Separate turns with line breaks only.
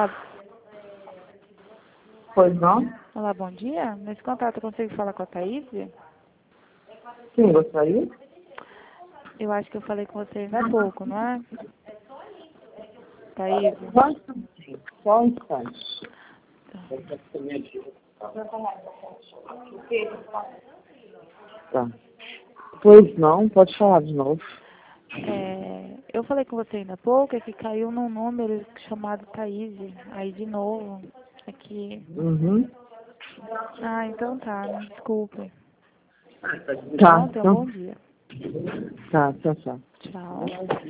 Olá,
Pois não?
olá, bom dia. Nesse contato eu consigo falar com a Thaís?
Quem gostaria?
Eu acho que eu falei com você ainda há pouco, não é? Thaís?
Só um instantinho. Só um instante. Tá. Pois não, pode falar de novo.
Eu falei com você ainda há pouco, é que caiu num número chamado Thaís. Aí de novo. Aqui.
Uhum.
Ah, então tá, me desculpe.
Tá,
Então, tenha um
então.
bom dia.
Tá, tchau, tchau.
Tchau.